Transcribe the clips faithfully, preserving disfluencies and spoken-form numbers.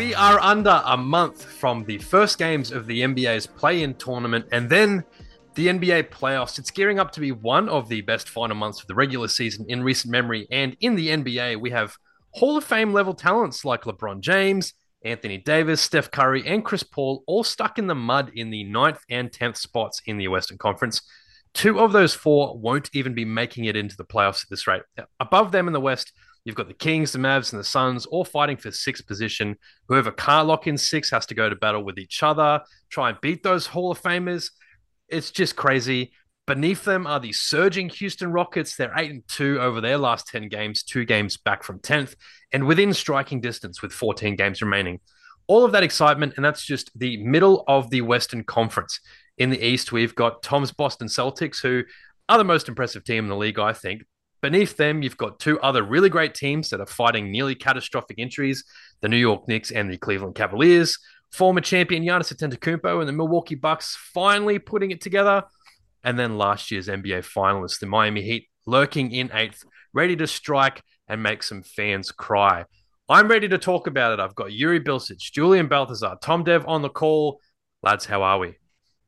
We are under a month from the first games of the N B A's play-in tournament and then the N B A playoffs. It's gearing up to be one of the best final months of the regular season in recent memory. And in the N B A, we have Hall of Fame level talents like LeBron James, Anthony Davis, Steph Curry, and Chris Paul all stuck in the mud in the ninth and tenth spots in the Western Conference. Two of those four won't even be making it into the playoffs at this rate. Above them in the West, you've got the Kings, the Mavs, and the Suns all fighting for sixth position. Whoever can't lock in six has to go to battle with each other, try and beat those Hall of Famers. It's just crazy. Beneath them are the surging Houston Rockets. They're eight and two over their last ten games, two games back from tenth, and within striking distance with fourteen games remaining. All of that excitement, and that's just the middle of the Western Conference. In the East, we've got Tom's Boston Celtics, who are the most impressive team in the league, I think. Beneath them, you've got two other really great teams that are fighting nearly catastrophic injuries, the New York Knicks and the Cleveland Cavaliers. Former champion Giannis Antetokounmpo and the Milwaukee Bucks finally putting it together. And then last year's N B A finalists, the Miami Heat, lurking in eighth, ready to strike and make some fans cry. I'm ready to talk about it. I've got Yuri Bilcic, Julian Balthazar, Tom Dev on the call. Lads, how are we?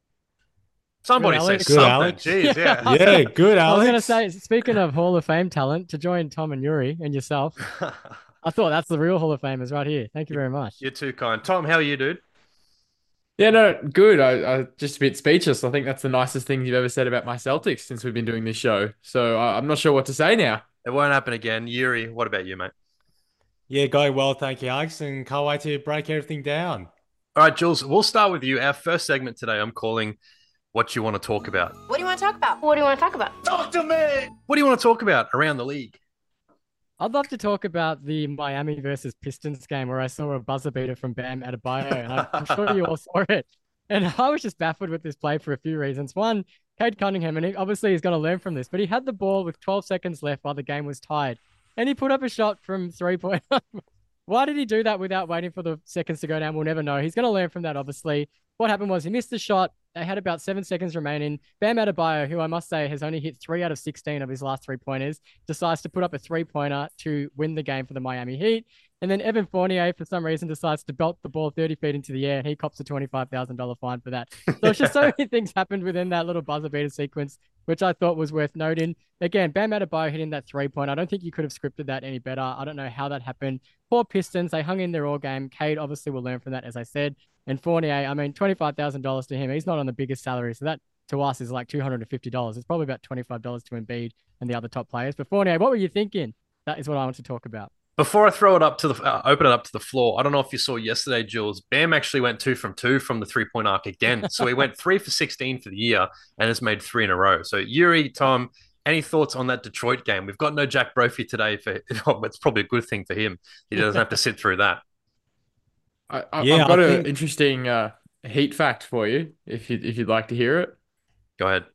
Somebody say Good, something. Alex. Jeez, yeah. Yeah, yeah good, Alex. I was going to say, speaking of Hall of Fame talent, to join Tom and Yuri and yourself, I thought that's the real Hall of Famers right here. Thank you very much. You're too kind. Tom, how are you, dude? Yeah, no, good. I, I just a bit speechless. I think that's the nicest thing you've ever said about my Celtics since we've been doing this show. So I, I'm not sure what to say now. It won't happen again. Yuri, what about you, mate? Yeah, going well, thank you, Alex, and can't wait to break everything down. All right, Jules, we'll start with you. Our first segment today, I'm calling What You Want to Talk About. What do you want to talk about? What do you want to talk about? Talk to me! What do you want to talk about around the league? I'd love to talk about the Miami versus Pistons game where I saw a buzzer beater from Bam Adebayo, and I, I'm sure you all saw it. And I was just baffled with this play for a few reasons. One, Cade Cunningham, and he, obviously he's going to learn from this, but he had the ball with twelve seconds left while the game was tied, and he put up a shot from three-point. Why did he do that without waiting for the seconds to go down? We'll never know. He's going to learn from that, obviously. What happened was he missed the shot. They had about seven seconds remaining. Bam Adebayo, who I must say has only hit three out of sixteen of his last three-pointers, decides to put up a three-pointer to win the game for the Miami Heat. And then Evan Fournier, for some reason, decides to belt the ball thirty feet into the air, and he cops a twenty-five thousand dollars fine for that. So it's just so many things happened within that little buzzer beater sequence, which I thought was worth noting. Again, Bam Adebayo hitting that three-point. I don't think you could have scripted that any better. I don't know how that happened. Poor Pistons, they hung in their all game. Cade obviously will learn from that, as I said. And Fournier, I mean, twenty-five thousand dollars to him. He's not on the biggest salary, so that to us is like two hundred fifty dollars. It's probably about twenty-five dollars to Embiid and the other top players. But Fournier, what were you thinking? That is what I want to talk about. Before I throw it up to the uh, open it up to the floor, I don't know if you saw yesterday, Jules. Bam actually went two from two from the three point arc again. So he went three for sixteen for the year and has made three in a row. So Yuri, Tom, any thoughts on that Detroit game? We've got no Jack Brophy today. For it's probably a good thing for him. He doesn't have to sit through that. I, I, Yeah, I've got I an think- interesting uh, Heat fact for you, if you if you'd like to hear it. Go ahead.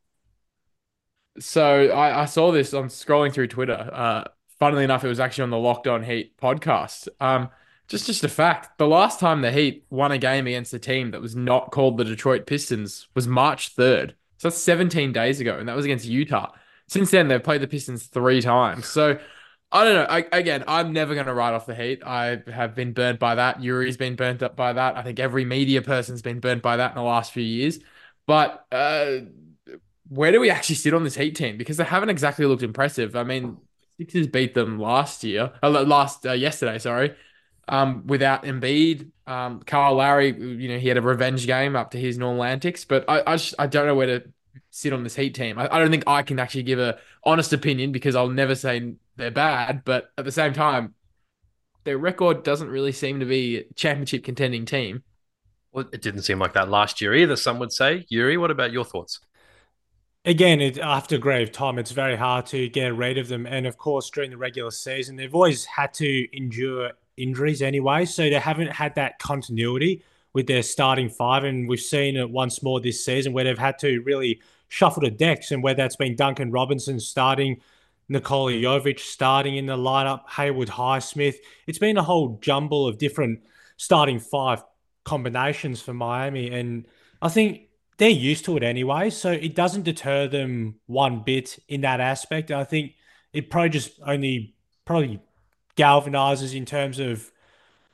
So I, I saw this on scrolling through Twitter. Uh, funnily enough, it was actually on the Locked On Heat podcast. Um, just just a fact. The last time the Heat won a game against a team that was not called the Detroit Pistons was March third. So that's seventeen days ago, and that was against Utah. Since then, they've played the Pistons three times. So I don't know. I, again, I'm never going to write off the Heat. I have been burnt by that. Yuri's been burnt up by that. I think every media person's been burnt by that in the last few years. But uh, where do we actually sit on this Heat team? Because they haven't exactly looked impressive. I mean, Sixers beat them last year, uh, last uh, yesterday, sorry, um, without Embiid. Um, Kyle Lowry, you know, he had a revenge game up to his normal antics. But I, I, just, I don't know where to sit on this Heat team. I, I don't think I can actually give a honest opinion because I'll never say they're bad. But at the same time, their record doesn't really seem to be a championship contending team. Well, it didn't seem like that last year either, some would say. Yuri, what about your thoughts? Again, it, I have to agree with Tom. It's very hard to get rid of them. And of course, during the regular season, they've always had to endure injuries anyway. So they haven't had that continuity with their starting five. And we've seen it once more this season where they've had to really shuffle the decks. And whether that's been Duncan Robinson starting, Nikola Jovic starting in the lineup, Haywood Highsmith. It's been a whole jumble of different starting five combinations for Miami. And I think they're used to it anyway, so it doesn't deter them one bit in that aspect. I think it probably just only probably galvanizes in terms of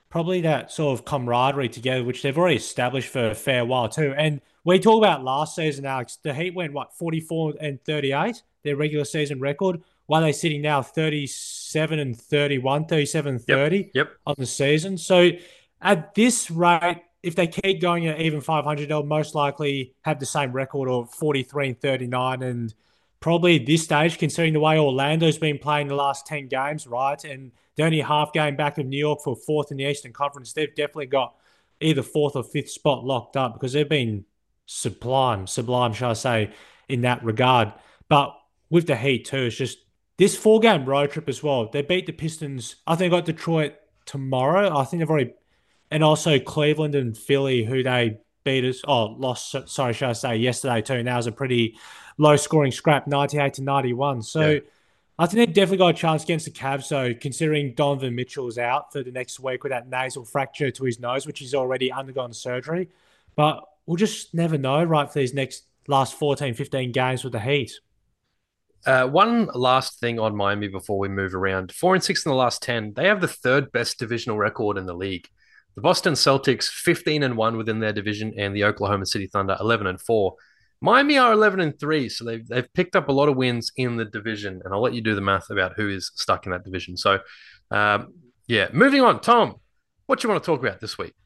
probably that sort of camaraderie together, which they've already established for a fair while too. And we talk about last season, Alex. The Heat went what forty-four and thirty-eight, their regular season record. While they're sitting now thirty-seven and thirty-one, thirty-seven and Yep. thirty Yep. on the season. So at this rate, if they keep going at even five hundred, they'll most likely have the same record of forty-three and thirty-nine. And probably at this stage, considering the way Orlando's been playing the last ten games, right? And they're only a half game back of New York for fourth in the Eastern Conference. They've definitely got either fourth or fifth spot locked up because they've been sublime, sublime, shall I say, in that regard. But with the Heat too, it's just this four game road trip as well. They beat the Pistons. I think they got Detroit tomorrow. I think they've already, and also Cleveland and Philly, who they beat us. Oh, lost. Sorry, should I say yesterday too? And that was a pretty low scoring scrap, ninety-eight to ninety-one. So. Yeah. I think they've definitely got a chance against the Cavs. So considering Donovan Mitchell's out for the next week with that nasal fracture to his nose, which he's already undergone surgery. But we'll just never know, right, for these next last fourteen, fifteen games with the Heat. Uh, one last thing on Miami before we move around. Four and six in the last ten. They have the third best divisional record in the league. The Boston Celtics, fifteen and one within their division, and the Oklahoma City Thunder, eleven and four. Miami are eleven and three, so they've, they've picked up a lot of wins in the division, and I'll let you do the math about who is stuck in that division. So, um, yeah, moving on. Tom, what do you want to talk about this week?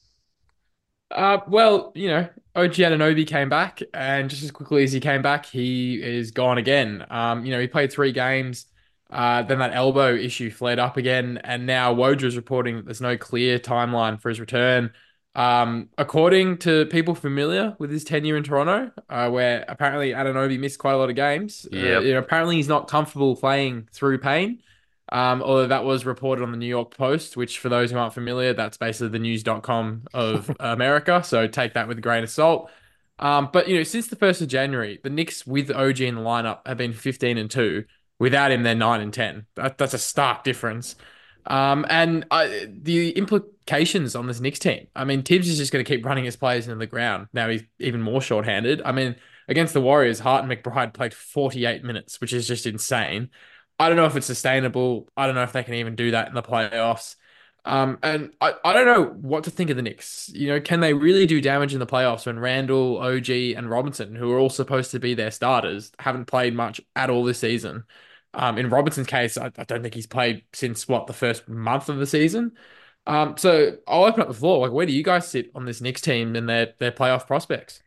Uh, well, you know, O G Anunoby came back, and just as quickly as he came back, he is gone again. Um, you know, he played three games, uh, then that elbow issue flared up again, and now Woj is reporting that there's no clear timeline for his return. Um, according to people familiar with his tenure in Toronto, uh, where apparently Anunoby missed quite a lot of games, uh, Yep. you know, apparently he's not comfortable playing through pain. Um, although that was reported on the New York Post, which for those who aren't familiar, that's basically the news dot com of America. So take that with a grain of salt. Um, but you know, since the first of January, the Knicks with O G in the lineup have been fifteen and two. Without him, they're nine and ten. That, that's a stark difference. Um, and I, the implications on this Knicks team. I mean, Tibbs is just going to keep running his players into the ground. Now he's even more shorthanded. I mean, against the Warriors, Hart and McBride played forty-eight minutes, which is just insane. I don't know if it's sustainable. I don't know if they can even do that in the playoffs. Um, and I, I don't know what to think of the Knicks. You know, can they really do damage in the playoffs when Randall, O G, and Robinson, who are all supposed to be their starters, haven't played much at all this season? Um, in Robinson's case, I, I don't think he's played since what, the first month of the season. Um, so I'll open up the floor. Like, where do you guys sit on this Knicks team and their their playoff prospects?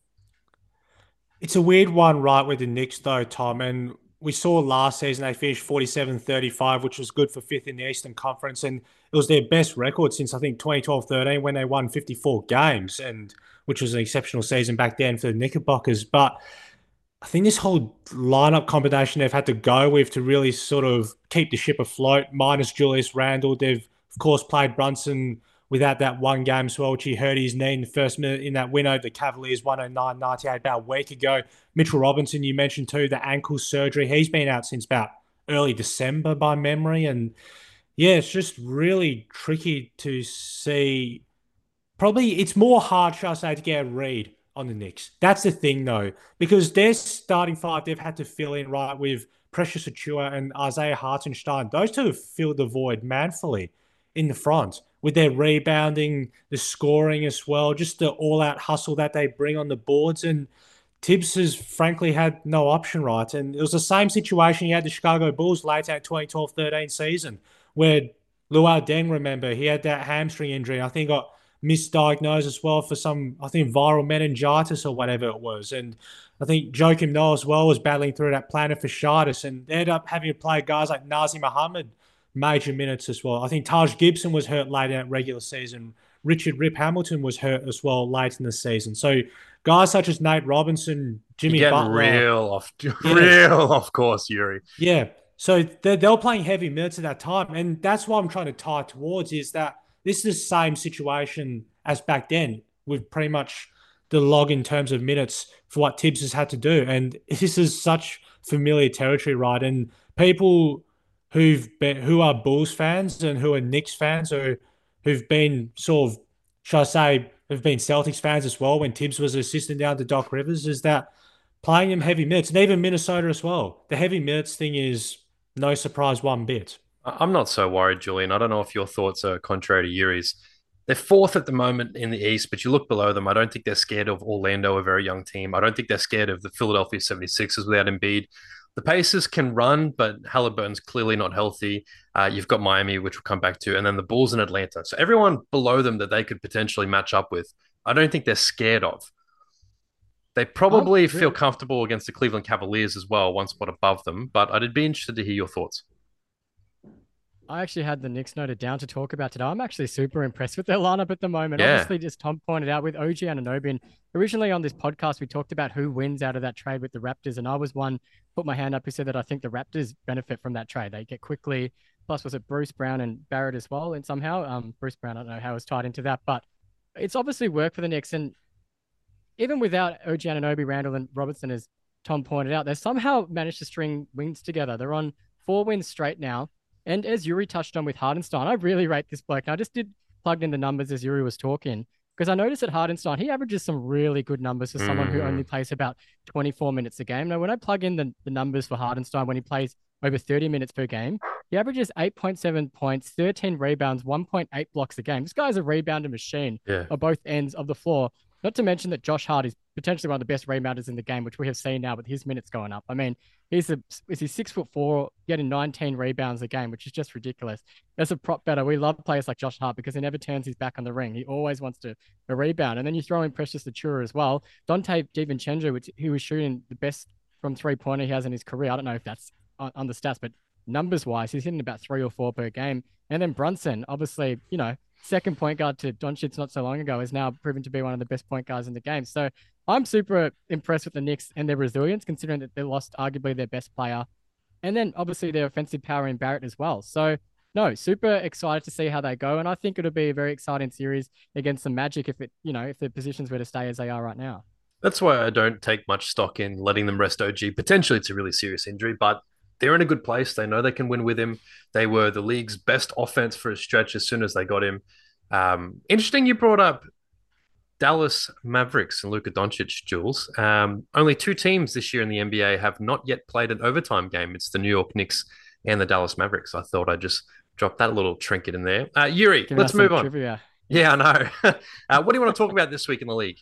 It's a weird one, right, with the Knicks, though, Tom. And we saw last season they finished forty-seven thirty-five, which was good for fifth in the Eastern Conference. And it was their best record since, I think, twenty twelve thirteen when they won fifty-four games, and which was an exceptional season back then for the Knickerbockers. But I think this whole lineup combination they've had to go with to really sort of keep the ship afloat, minus Julius Randle. They've, of course, played Brunson without that one game as well, which he hurt his knee in the first minute in that win over the Cavaliers, one oh nine ninety-eight, about a week ago. Mitchell Robinson, you mentioned too, the ankle surgery. He's been out since about early December by memory. And yeah, it's just really tricky to see. Probably it's more hard, shall I say, to get a read on the Knicks. That's the thing, though, because their starting five, they've had to fill in, right, with Precious Achua and Isaiah Hartenstein. Those two have filled the void manfully in the front with their rebounding, the scoring as well, just the all-out hustle that they bring on the boards. And Tibbs has frankly had no option, right? And it was the same situation he had the Chicago Bulls late in that twenty twelve thirteen season where Luau Deng, remember, he had that hamstring injury. I think he got misdiagnosed as well for some, I think, viral meningitis or whatever it was. And I think Joakim Noah as well was battling through that plantar fasciitis and they ended up having to play guys like Nazim Muhammad major minutes as well. I think Taj Gibson was hurt late in that regular season. Richard Rip Hamilton was hurt as well late in the season. So guys such as Nate Robinson, Jimmy You're getting Butler. real off, Yeah. real off course, Yuri. Yeah. So they they were playing heavy minutes at that time. And that's what I'm trying to tie towards is that this is the same situation as back then with pretty much the log in terms of minutes for what Tibbs has had to do. And this is such familiar territory, right? And people who've been, who are Bulls fans and who are Knicks fans or who've been sort of, shall I say, have been Celtics fans as well when Tibbs was assistant down to Doc Rivers, is that playing them heavy minutes, and even Minnesota as well. The heavy minutes thing is no surprise one bit. I- I'm not so worried, Julian. I don't know if your thoughts are contrary to Yuri's. They're fourth at the moment in the East, but you look below them. I don't think they're scared of Orlando, a very young team. I don't think they're scared of the Philadelphia seventy-sixers without Embiid. The Pacers can run, but Halliburton's clearly not healthy. Uh, you've got Miami, which we'll come back to, and then the Bulls in Atlanta. So everyone below them that they could potentially match up with, I don't think they're scared of. They I'm probably feel really comfortable against the Cleveland Cavaliers as well, one spot above them. But I'd be interested to hear your thoughts. I actually had the Knicks noted down to talk about today. I'm actually super impressed with their lineup at the moment. Yeah. Obviously, as Tom pointed out, with O G Anunoby, and originally on this podcast, we talked about who wins out of that trade with the Raptors, and I was one put my hand up who said that I think the Raptors benefit from that trade. They get quickly. Plus, was it Bruce Brown and Barrett as well? And somehow, um, Bruce Brown, I don't know how it's tied into that, but it's obviously worked for the Knicks. And even without O G Anunoby, Randall, and Robertson, as Tom pointed out, they somehow managed to string wins together. They're on four wins straight now. And as Yuri touched on with Hardenstein, I really rate this bloke. And I just did plug in the numbers as Yuri was talking because I noticed that Hardenstein, he averages some really good numbers for someone who only Mm. plays about twenty-four minutes a game. Now, when I plug in the, the numbers for Hardenstein when he plays over thirty minutes per game, he averages eight point seven points, thirteen rebounds, one point eight blocks a game. This guy's a rebounder machine Yeah. on both ends of the floor. Not to mention that Josh Hart is potentially one of the best rebounders in the game, which we have seen now with his minutes going up. I mean, he's a is he six foot four, getting nineteen rebounds a game, which is just ridiculous. As a prop better, we love players like Josh Hart because he never turns his back on the ring. He always wants to a rebound, and then you throw in Precious Achiuwa as well. Dante DiVincenzo, which he was shooting the best from three pointer he has in his career. I don't know if that's on, on the stats, but numbers wise, he's hitting about three or four per game. And then Brunson, obviously, you know, second point guard to Doncic not so long ago, is now proven to be one of the best point guards in the game. So I'm super impressed with the Knicks and their resilience, considering that they lost arguably their best player, and then obviously their offensive power in Barrett as well. So no, super excited to see how they go, and I think it'll be a very exciting series against the Magic if it, you know, if the positions were to stay as they are right now. That's why I don't take much stock in letting them rest O G. Potentially, it's a really serious injury, but they're in a good place. They know they can win with him. They were the league's best offense for a stretch as soon as they got him. Um, interesting you brought up Dallas Mavericks and Luka Doncic, Jules. Um, only two teams this year in the N B A have not yet played an overtime game. It's the New York Knicks and the Dallas Mavericks. I thought I'd just drop that little trinket in there. Uh, Yuri, Giving let's us some move on. trivia. Yeah, I know. uh, what do you want to talk about this week in the league?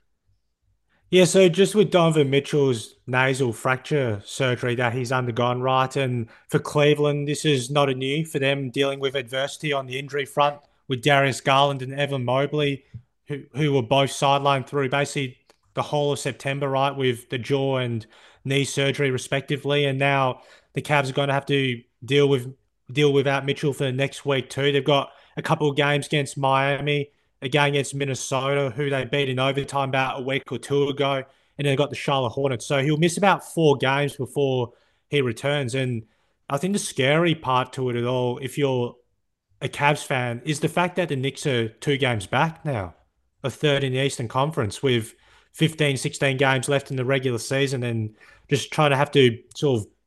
Yeah, so just with Donovan Mitchell's nasal fracture surgery that he's undergone, right? And for Cleveland, this is not a new for them dealing with adversity on the injury front with Darius Garland and Evan Mobley, who who were both sidelined through basically the whole of September, right, with the jaw and knee surgery respectively. And now the Cavs are going to have to deal with deal without Mitchell for the next week too. They've got a couple of games against Miami, a game against Minnesota, who they beat in overtime about a week or two ago, and then they got the Charlotte Hornets. So he'll miss about four games before he returns. And I think the scary part to it at all, if you're a Cavs fan, is the fact that the Knicks are two games back now, a third in the Eastern Conference with fifteen, sixteen games left in the regular season, and just try to have to sort of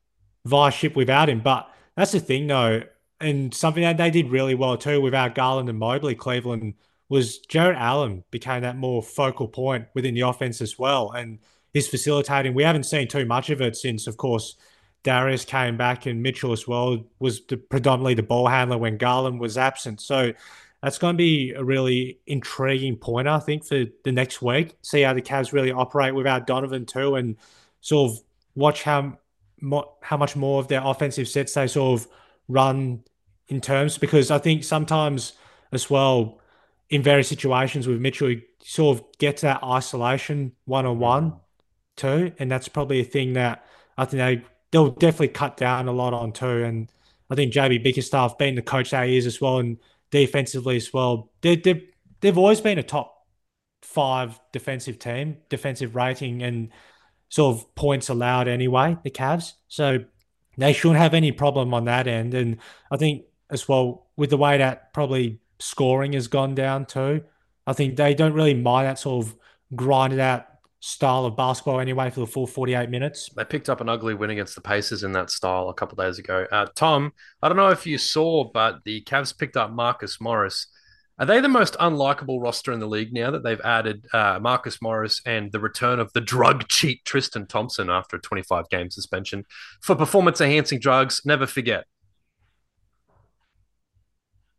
vie ship without him. But that's the thing, though, and something that they did really well too without Garland and Mobley, Cleveland, was Jarrett Allen became that more focal point within the offense as well. And his facilitating, we haven't seen too much of it since, of course, Darius came back and Mitchell as well was the, predominantly the ball handler when Garland was absent. So that's going to be a really intriguing point, I think, for the next week. See how the Cavs really operate without Donovan too, and sort of watch how mo- how much more of their offensive sets they sort of run in terms, because I think sometimes as well in various situations with Mitchell, he sort of gets that isolation one on one too, and that's probably a thing that I think they they'll definitely cut down a lot on too. And I think J B Bickerstaff, being the coach that he is as well, and defensively as well, they they they've always been a top five defensive team, defensive rating, and sort of points allowed anyway, the Cavs. So they shouldn't have any problem on that end. And I think as well, with the way that probably scoring has gone down too, I think they don't really mind that sort of grinded out style of basketball anyway for the full forty-eight minutes. They picked up an ugly win against the Pacers in that style a couple of days ago. Uh, Tom, I don't know if you saw, but the Cavs picked up Marcus Morris. Are they the most unlikable roster in the league now that they've added uh, Marcus Morris and the return of the drug cheat Tristan Thompson after a twenty-five game suspension for performance enhancing drugs? Never forget.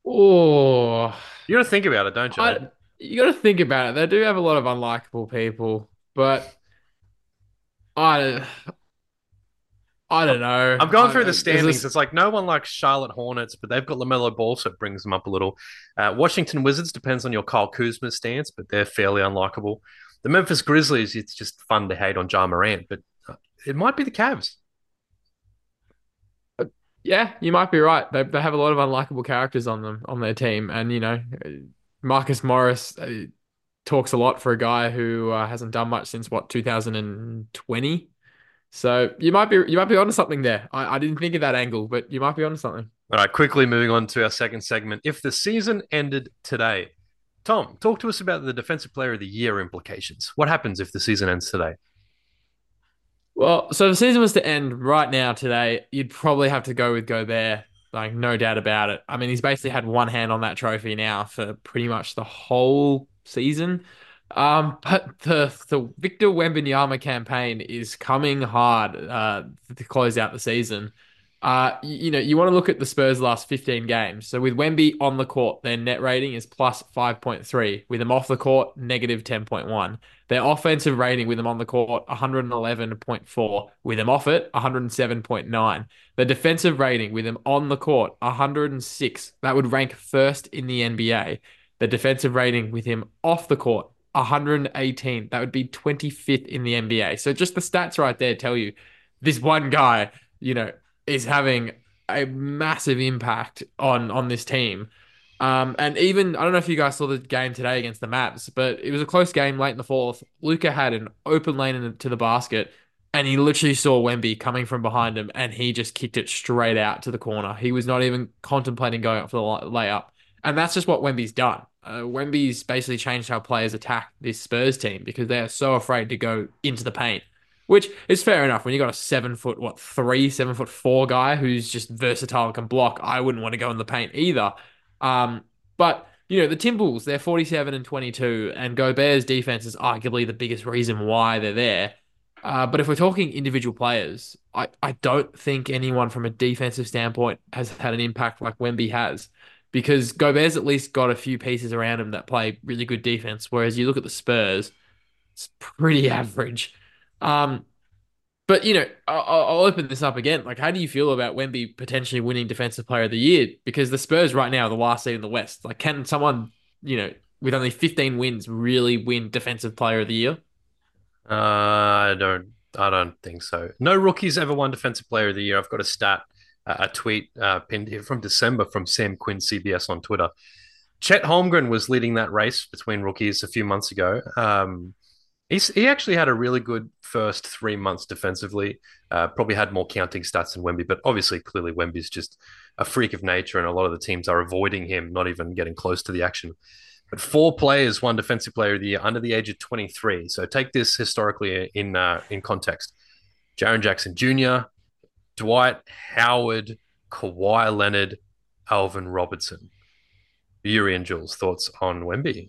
Oh, You got to think about it, don't you? Eh? I you got to think about it. They do have a lot of unlikable people, but I I don't know. I'm going I, through the I, there's standings. this. It's like no one likes Charlotte Hornets, but they've got LaMelo Ball, so it brings them up a little. Uh, Washington Wizards depends on your Kyle Kuzma stance, but they're fairly unlikable. The Memphis Grizzlies, it's just fun to hate on Ja Morant, but uh, it might be the Cavs. Yeah, you might be right. They they have a lot of unlikable characters on them on their team, and you know, Marcus Morris uh, talks a lot for a guy who uh, hasn't done much since what two thousand twenty. So you might be you might be onto something there. I, I didn't think of that angle, but you might be onto something. All right, quickly moving on to our second segment. If the season ended today, Tom, talk to us about the Defensive Player of the Year implications. What happens if the season ends today? Well, so if the season was to end right now today, you'd probably have to go with Gobert, like no doubt about it. I mean, he's basically had one hand on that trophy now for pretty much the whole season. Um, but the the Victor Wembanyama campaign is coming hard uh, to close out the season. Uh, you, you know, you want to look at the Spurs' last fifteen games. So with Wemby on the court, their net rating is plus five point three. With him off the court, negative ten point one. Their offensive rating with him on the court, one hundred eleven point four. With him off it, one hundred seven point nine. The defensive rating with him on the court, one hundred six. That would rank first in the N B A. The defensive rating with him off the court, one hundred eighteen. That would be twenty-fifth in the N B A. So just the stats right there tell you this one guy, you know, is having a massive impact on on this team. Um, and even I don't know if you guys saw the game today against the Mavs, but it was a close game late in the fourth. Luka had an open lane into the basket, and he literally saw Wemby coming from behind him, and he just kicked it straight out to the corner. He was not even contemplating going up for the layup, and that's just what Wemby's done. Uh, Wemby's basically changed how players attack this Spurs team because they are so afraid to go into the paint. Which is fair enough when you got a seven foot, what, three, seven foot four guy who's just versatile and can block. I wouldn't want to go in the paint either. Um, but you know, the Timberwolves, they're forty-seven and twenty-two, and Gobert's defense is arguably the biggest reason why they're there. Uh, but if we're talking individual players, I, I don't think anyone from a defensive standpoint has had an impact like Wemby has. Because Gobert's at least got a few pieces around him that play really good defense, whereas you look at the Spurs, it's pretty average. Um, but you know, I'll, I'll open this up again. Like, how do you feel about Wemby potentially winning Defensive Player of the Year? Because the Spurs right now are the last seed in the West. Like, can someone, you know, with only fifteen wins, really win Defensive Player of the Year? Uh, I don't. I don't think so. No rookies ever won Defensive Player of the Year. I've got a stat, uh, a tweet uh, pinned here from December from Sam Quinn C B S on Twitter. Chet Holmgren was leading that race between rookies a few months ago. Um, He's, he actually had a really good first three months defensively. Uh, probably had more counting stats than Wemby, but obviously, clearly, Wemby's just a freak of nature, and a lot of the teams are avoiding him, not even getting close to the action. But four players won Defensive Player of the Year under the age of twenty-three. So take this historically in uh, in context. Jaren Jackson Junior, Dwight Howard, Kawhi Leonard, Alvin Robertson. Yuri and Jules, thoughts on Wemby?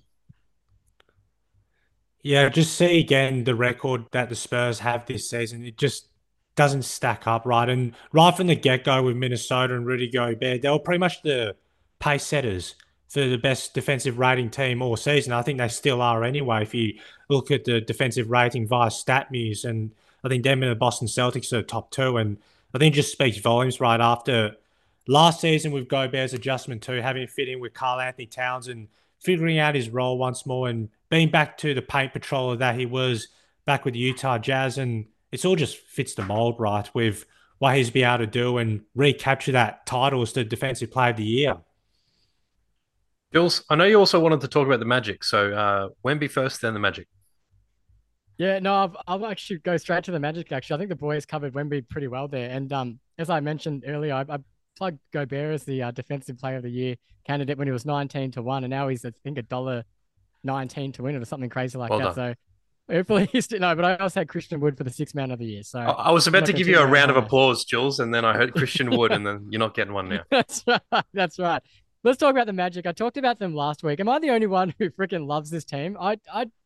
Yeah, just see again the record that the Spurs have this season. It just doesn't stack up, right? And right from the get-go with Minnesota and Rudy Gobert, they were pretty much the pace setters for the best defensive rating team all season. I think they still are anyway. If you look at the defensive rating via StatMuse, and I think them and the Boston Celtics are top two, and I think it just speaks volumes right after last season with Gobert's adjustment to having it fit in with Karl Anthony Towns and figuring out his role once more and being back to the paint patroller that he was back with the Utah Jazz. And it's all just fits the mold, right, with what he's been able to do and recapture that title as the Defensive Player of the Year. Jules, I know you also wanted to talk about the Magic. So uh, Wemby first, then the Magic. Yeah, no, I've, I'll actually go straight to the Magic, actually. I think the boys covered Wemby pretty well there. And um, as I mentioned earlier, I, I plugged Gobert as the uh, Defensive Player of the Year candidate when he was nineteen to one, and now he's, I think, a dollar nineteen to win it or something crazy like well that. done. So hopefully he's no, but I also had Christian Wood for the sixth man of the year. So I, I was about to gonna give you a continue round of on that. applause, Jules, and then I heard Christian Wood, and then you're not getting one now. That's right. That's right. Let's talk about the Magic. I talked about them last week. Am I the only one who freaking loves this team? I I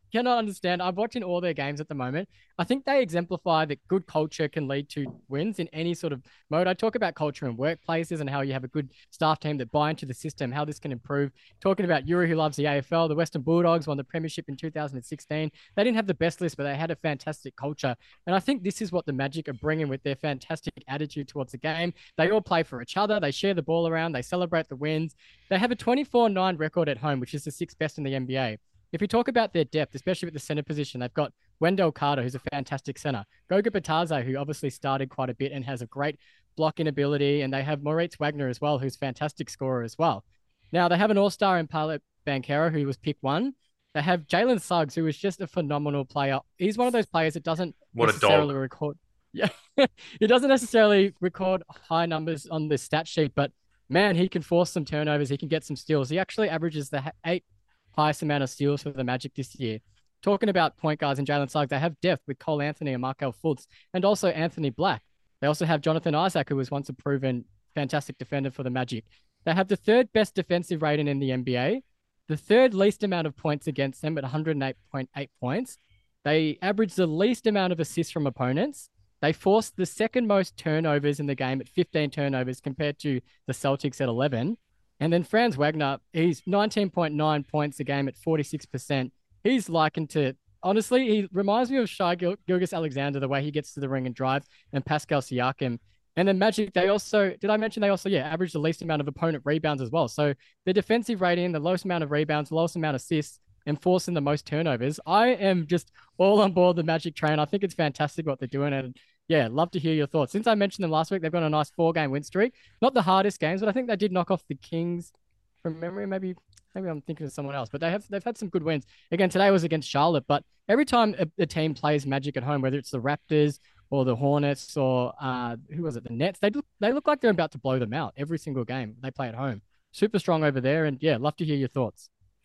cannot understand. I'm watching all their games at the moment. I think they exemplify that good culture can lead to wins in any sort of mode. I talk about culture in workplaces and how you have a good staff team that buy into the system, how this can improve. Talking about Yuri, who loves the A F L, the Western Bulldogs won the premiership in two thousand sixteen. They didn't have the best list, but they had a fantastic culture. And I think this is what the Magic are bringing with their fantastic attitude towards the game. They all play for each other. They share the ball around. They celebrate the wins. They have a twenty-four nine record at home, which is the sixth best in the N B A. If we talk about their depth, especially with the center position, they've got Wendell Carter, who's a fantastic center. Goga Bitadze, who obviously started quite a bit and has a great blocking ability. And they have Moritz Wagner as well, who's a fantastic scorer as well. Now, they have an all-star in Paolo Banchero, who was pick one. They have Jalen Suggs, who is just a phenomenal player. He's one of those players that doesn't What a necessarily dog. record. Yeah, he doesn't necessarily record high numbers on the stat sheet, but man, he can force some turnovers. He can get some steals. He actually averages the ha- eight highest amount of steals for the Magic this year. Talking about point guards and Jalen Suggs, they have depth with Cole Anthony and Markel Fultz, and also Anthony Black. They also have Jonathan Isaac, who was once a proven fantastic defender for the Magic. They have the third best defensive rating in the N B A, the third least amount of points against them at one hundred eight point eight points. They average the least amount of assists from opponents. They forced the second most turnovers in the game at fifteen turnovers compared to the Celtics at eleven. And then Franz Wagner, he's nineteen point nine points a game at forty-six percent. He's likened to, honestly, he reminds me of Shai Gil- Gilgeous-Alexander, the way he gets to the ring and drives, and Pascal Siakam. And then Magic, they also, did I mention they also, yeah, average the least amount of opponent rebounds as well. So the defensive rating, the lowest amount of rebounds, lowest amount of assists, and forcing the most turnovers. I am just all on board the Magic train. I think it's fantastic what they're doing. And yeah, love to hear your thoughts. Since I mentioned them last week, they've got a nice four-game win streak. Not the hardest games, but I think they did knock off the Kings from memory. Maybe maybe I'm thinking of someone else, but they have they've had some good wins. Again, today was against Charlotte, but every time a, a team plays Magic at home, whether it's the Raptors or the Hornets or uh, who was it, the Nets, they look they look like they're about to blow them out every single game they play at home. Super strong over there, and yeah, love to hear your thoughts.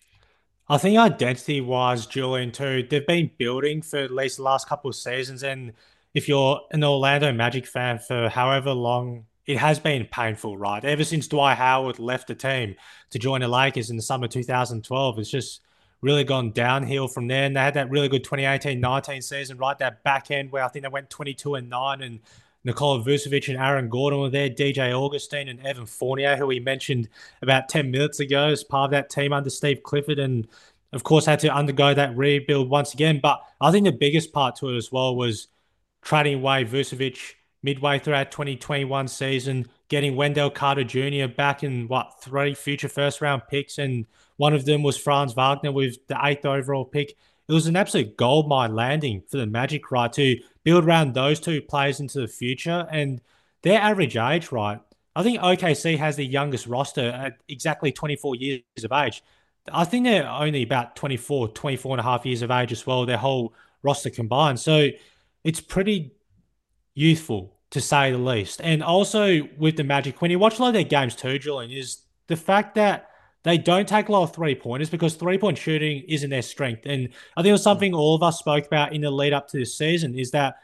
I think identity-wise, Julian, too, they've been building for at least the last couple of seasons. And if you're an Orlando Magic fan for however long, it has been painful, right? Ever since Dwight Howard left the team to join the Lakers in the summer two thousand twelve, it's just really gone downhill from there. And they had that really good twenty eighteen nineteen season, right? That back end where I think they went twenty-two and nine, and Nikola Vucevic and Aaron Gordon were there, D J Augustine and Evan Fournier, who we mentioned about ten minutes ago as part of that team under Steve Clifford, and of course had to undergo that rebuild once again. But I think the biggest part to it as well was trading away Vucevic midway throughout twenty twenty-one season, getting Wendell Carter Junior back in, what, three future first-round picks, and one of them was Franz Wagner with the eighth overall pick. It was an absolute goldmine landing for the Magic, right, to build around those two players into the future. And their average age, right, I think O K C has the youngest roster at exactly twenty-four years of age. I think they're only about twenty-four, twenty-four and a half years of age as well, their whole roster combined. So it's pretty youthful, to say the least. And also with the Magic, when you watch a lot of their games too, Julian, is the fact that they don't take a lot of three-pointers because three-point shooting isn't their strength. And I think it was something all of us spoke about in the lead up to this season, is that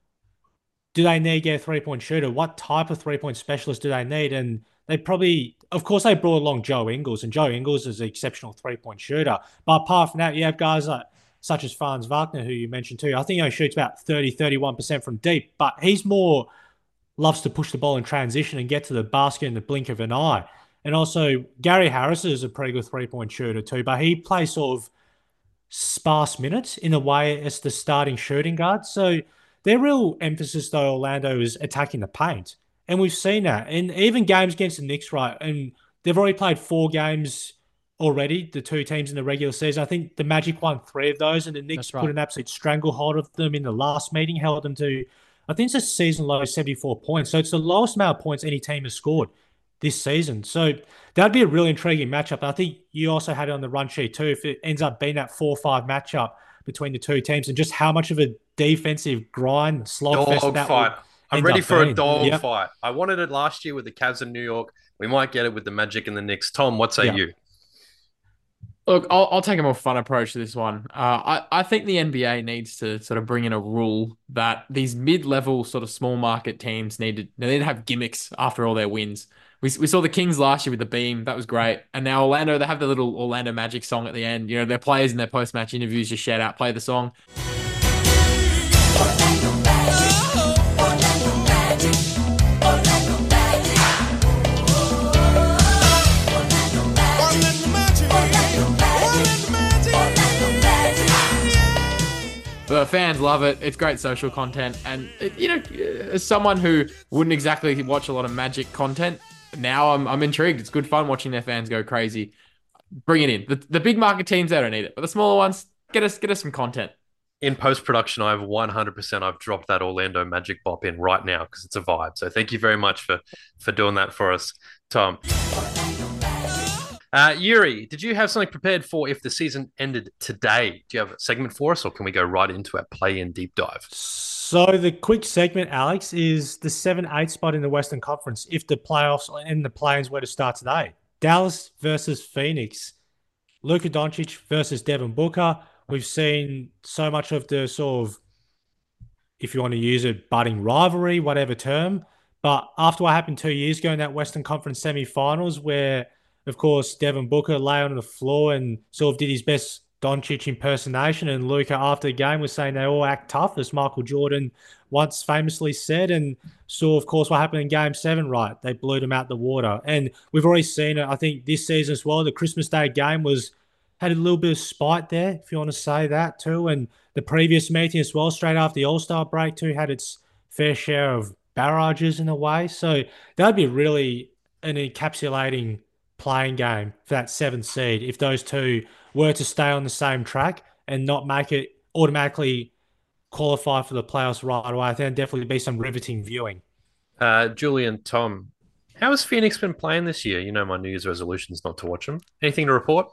do they need to get a three-point shooter? What type of three-point specialist do they need? And they probably, of course, they brought along Joe Ingles, and Joe Ingles is an exceptional three-point shooter. But apart from that, you have guys like such as Franz Wagner, who you mentioned too. I think he shoots about thirty, thirty-one percent from deep, but he's more loves to push the ball in transition and get to the basket in the blink of an eye. And also, Gary Harris is a pretty good three-point shooter too, but he plays sort of sparse minutes in a way as the starting shooting guard. So their real emphasis, though, Orlando, is attacking the paint. And we've seen that. And even games against the Knicks, right, and they've already played four games already, the two teams in the regular season. I think the Magic won three of those, and the Knicks right. put an absolute stranglehold of them in the last meeting, held them to, I think it's a season low seventy-four points. So it's the lowest amount of points any team has scored this season. So that'd be a really intriguing matchup. I think you also had it on the run sheet too, if it ends up being that four five matchup between the two teams, and just how much of a defensive grind, slogfest dog that fight. I'm ready for being. a dog yep. fight. I wanted it last year with the Cavs in New York. We might get it with the Magic and the Knicks. Tom, what say yeah. you? Look, I'll, I'll take a more fun approach to this one. Uh, I, I think the N B A needs to sort of bring in a rule that these mid-level sort of small market teams need to, they need to have gimmicks after all their wins. We, we saw the Kings last year with the beam. That was great. And now Orlando, they have the little Orlando Magic song at the end. You know, their players in their post-match interviews just shout out, play the song. The fans love it. It's great social content. And, it, you know, as someone who wouldn't exactly watch a lot of Magic content, now I'm, I'm intrigued. It's good fun watching their fans go crazy. Bring it in. The, the big market teams, they don't need it. But the smaller ones, get us get us some content. In post production, I've one hundred percent I've dropped that Orlando Magic bop in right now because it's a vibe. So thank you very much for for doing that for us, Tom. Uh, Yuri, did you have something prepared for if the season ended today? Do you have a segment for us, or can we go right into our play-in deep dive? So the quick segment, Alex, is the seven eight spot in the Western Conference if the playoffs and the play-ins were to start today. Dallas versus Phoenix. Luka Doncic versus Devin Booker. We've seen so much of the sort of, if you want to use it, budding rivalry, whatever term. But after what happened two years ago in that Western Conference semifinals, where, of course, Devin Booker lay on the floor and sort of did his best Doncic impersonation, and Luka after the game was saying they all act tough, as Michael Jordan once famously said, and saw, of course, what happened in Game seven, right? They blew them out the water. And we've already seen it, I think, this season as well. The Christmas Day game was had a little bit of spite there, if you want to say that too. And the previous meeting as well, straight after the All-Star break too, had its fair share of barrages in a way. So that would be really an encapsulating playing game for that seventh seed if those two were to stay on the same track and not make it automatically qualify for the playoffs right away. I think there'd definitely be some riveting viewing. Uh, Julian, Tom, how has Phoenix been playing this year? You know my New Year's resolution is not to watch them. Anything to report?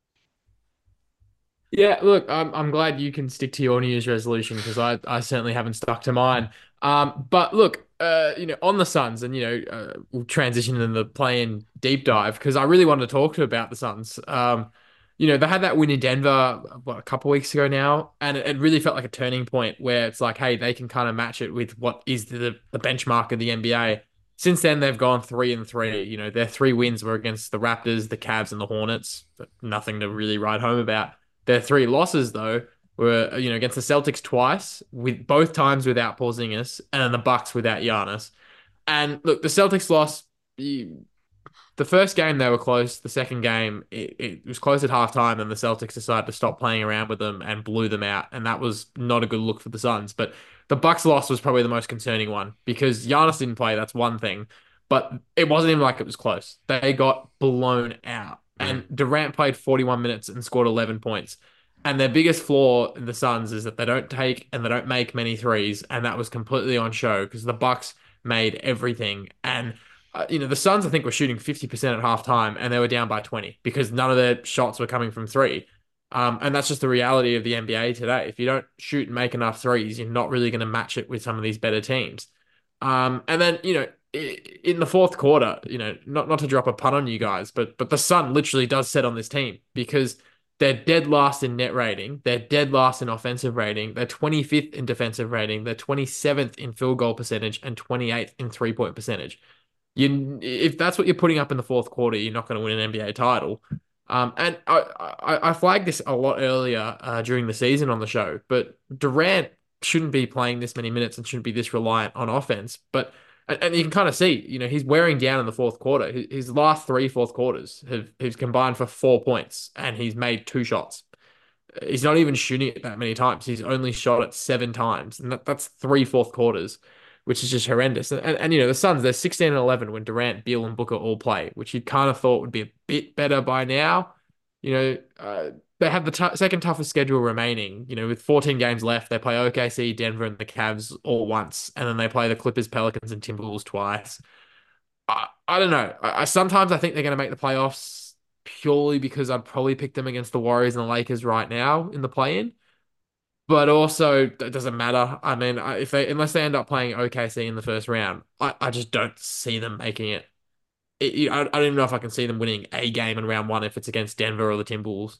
Yeah, look, I'm I'm glad you can stick to your New Year's resolution because I, I certainly haven't stuck to mine. Um, but look, uh, you know, on the Suns, and you know, uh, we'll transition in the play-in deep dive because I really wanted to talk to you about the Suns. Um, you know, they had that win in Denver, what, a couple weeks ago now, and it, it really felt like a turning point where it's like, hey, they can kind of match it with what is the the benchmark of the N B A. Since then, they've gone three and three. You know, their three wins were against the Raptors, the Cavs, and the Hornets. But nothing to really write home about. Their three losses, though, were you know against the Celtics twice, with both times without Porzingis, and the Bucks without Giannis. And look, the Celtics lost. The first game they were close. The second game it, it was close at halftime, and the Celtics decided to stop playing around with them and blew them out, and that was not a good look for the Suns. But the Bucks loss was probably the most concerning one because Giannis didn't play. That's one thing, but it wasn't even like it was close. They got blown out. And Durant played forty-one minutes and scored eleven points. And their biggest flaw in the Suns is that they don't take and they don't make many threes. And that was completely on show because the Bucks made everything. And, uh, you know, the Suns, I think, were shooting fifty percent at halftime and they were down by twenty because none of their shots were coming from three. Um, and that's just the reality of the N B A today. If you don't shoot and make enough threes, you're not really going to match it with some of these better teams. Um, and then, you know, in the fourth quarter, you know, not, not to drop a pun on you guys, but but the sun literally does set on this team because they're dead last in net rating, they're dead last in offensive rating, they're twenty-fifth in defensive rating, they're twenty-seventh in field goal percentage, and twenty-eighth in three-point percentage. You, if that's what you're putting up in the fourth quarter, you're not going to win an N B A title. Um, and I, I, I flagged this a lot earlier uh, during the season on the show, but Durant shouldn't be playing this many minutes and shouldn't be this reliant on offense, but and you can kind of see, you know, he's wearing down in the fourth quarter. His last three fourth quarters have he's combined for four points and he's made two shots. He's not even shooting it that many times. He's only shot it seven times. And that, that's three fourth quarters, which is just horrendous. And, and, and, you know, the Suns, they're sixteen and eleven when Durant, Beal, and Booker all play, which you'd kind of thought would be a bit better by now. You know, uh, they have the t- second toughest schedule remaining. You know, with fourteen games left, they play O K C, Denver, and the Cavs all once, and then they play the Clippers, Pelicans, and Timberwolves twice. I, I don't know. I, I sometimes I think they're going to make the playoffs purely because I'd probably pick them against the Warriors and the Lakers right now in the play-in. But also, it doesn't matter. I mean, if they unless they end up playing O K C in the first round, I, I just don't see them making it. it, I, I don't even know if I can see them winning a game in round one if it's against Denver or the Timberwolves.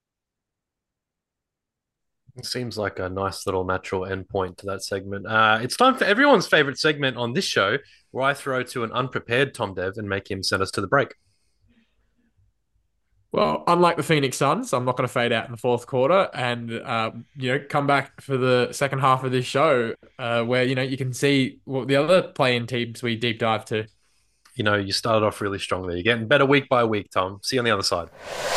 It seems like a nice little natural endpoint to that segment. Uh, it's time for everyone's favorite segment on this show, where I throw to an unprepared Tom Dev and make him send us to the break. Well, unlike the Phoenix Suns, I'm not going to fade out in the fourth quarter and uh, you know come back for the second half of this show, uh, where you know you can see what the other play-in teams we deep dive to. You know, you started off really strongly. You're getting better week by week, Tom. See you on the other side.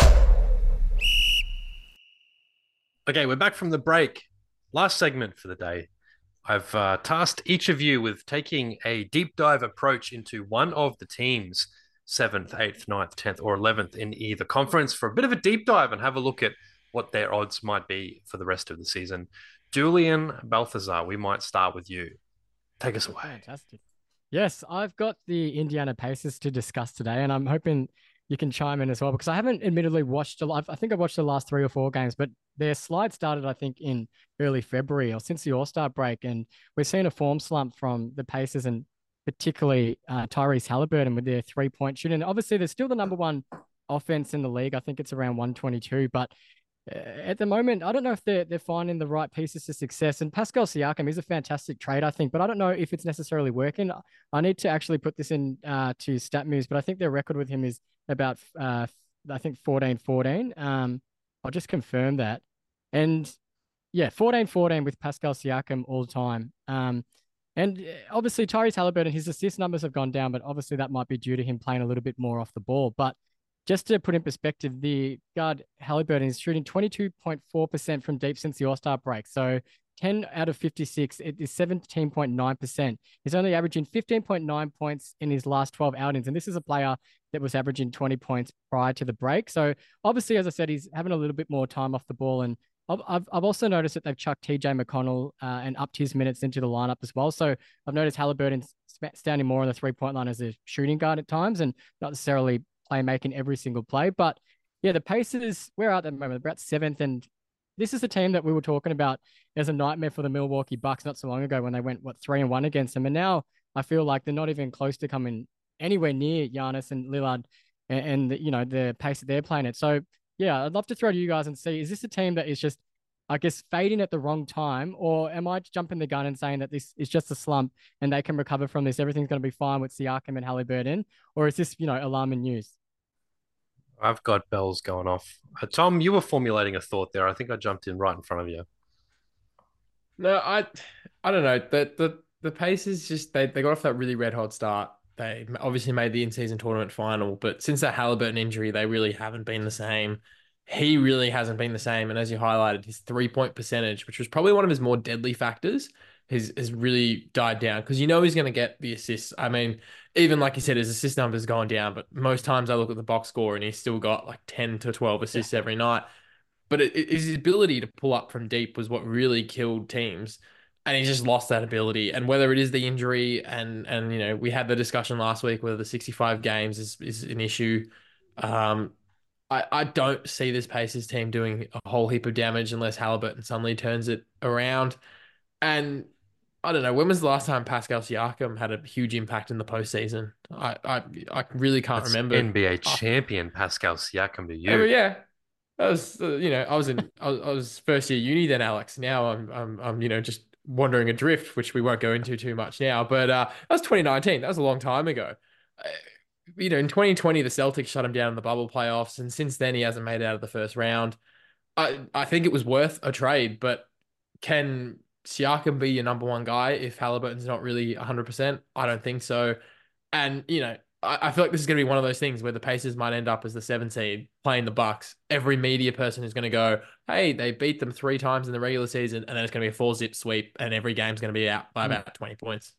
Okay, we're back from the break. Last segment for the day. I've uh, tasked each of you with taking a deep dive approach into one of the teams, seventh, eighth, ninth, tenth, or eleventh in either conference for a bit of a deep dive and have a look at what their odds might be for the rest of the season. Julian Balthazar, we might start with you. Take us away. Fantastic. Yes, I've got the Indiana Pacers to discuss today, and I'm hoping you can chime in as well, because I haven't admittedly watched a lot. I think I've watched the last three or four games, but their slide started, I think, in early February or since the All-Star break. And we've seen a form slump from the Pacers and particularly uh, Tyrese Halliburton with their three-point shooting. And obviously, they're still the number one offense in the league. I think it's around one twenty-two, but uh, at the moment, I don't know if they're, they're finding the right pieces to success. And Pascal Siakam is a fantastic trade, I think, but I don't know if it's necessarily working. I need to actually put this in uh, to StatMoves, but I think their record with him is about, uh, I think, fourteen fourteen. Um, I'll just confirm that. And yeah, fourteen fourteen with Pascal Siakam all the time. Um, and obviously, Tyrese Halliburton, his assist numbers have gone down, but obviously that might be due to him playing a little bit more off the ball. But just to put in perspective, the guard Halliburton is shooting twenty-two point four percent from deep since the All-Star break. So ten out of fifty-six, it is seventeen point nine percent. He's only averaging fifteen point nine points in his last twelve outings. And this is a player that was averaging twenty points prior to the break. So obviously, as I said, he's having a little bit more time off the ball. And I've, I've also noticed that they've chucked T J McConnell uh, and upped his minutes into the lineup as well. So I've noticed Halliburton's standing more on the three-point line as a shooting guard at times and not necessarily playmaking every single play. But yeah, the Pacers, we're out at the moment, about seventh. And this is a team that we were talking about as a nightmare for the Milwaukee Bucks not so long ago when they went, what, three and one against them. And now I feel like they're not even close to coming anywhere near Giannis and Lillard and, and the, you know, the pace that they're playing at. So yeah, I'd love to throw to you guys and see, is this a team that is just, I guess, fading at the wrong time? Or am I jumping the gun and saying that this is just a slump and they can recover from this? Everything's going to be fine with Siakam and Halliburton? Or is this, you know, alarming news? I've got bells going off. Uh, Tom, you were formulating a thought there. I think I jumped in right in front of you. No, I, I don't know. The the the Pacers just they they got off that really red hot start. They obviously made the in-season tournament final, but since that Halliburton injury, they really haven't been the same. He really hasn't been the same. And as you highlighted, his three-point percentage, which was probably one of his more deadly factors, has, has really died down because you know he's going to get the assists. I mean, even like you said, his assist number's gone down, but most times I look at the box score and he's still got like ten to twelve assists yeah. every night. But it, it, his ability to pull up from deep was what really killed teams. And he's just lost that ability. And whether it is the injury and, and you know, we had the discussion last week whether the sixty-five games is, is an issue. Um, I, I don't see this Pacers team doing a whole heap of damage unless Halliburton suddenly turns it around. And I don't know, when was the last time Pascal Siakam had a huge impact in the postseason? I I, I really can't That's remember. N B A champion oh. Pascal Siakam to you. Oh, yeah. That was, uh, you know, I was in, I was, I was first year uni then, Alex. Now I'm, I'm, I'm, you know, just wandering adrift, which we won't go into too much now. But uh, that was twenty nineteen. That was a long time ago. Uh, you know, in twenty twenty, the Celtics shut him down in the bubble playoffs, and since then he hasn't made it out of the first round. I, I think it was worth a trade, but can Siakam be your number one guy if Halliburton's not really one hundred percent? I don't think so. And, you know, I, I feel like this is going to be one of those things where the Pacers might end up as the seven seed playing the Bucks. Every media person is going to go, hey, they beat them three times in the regular season, and then it's going to be a four-zip sweep, and every game's going to be out by about twenty points.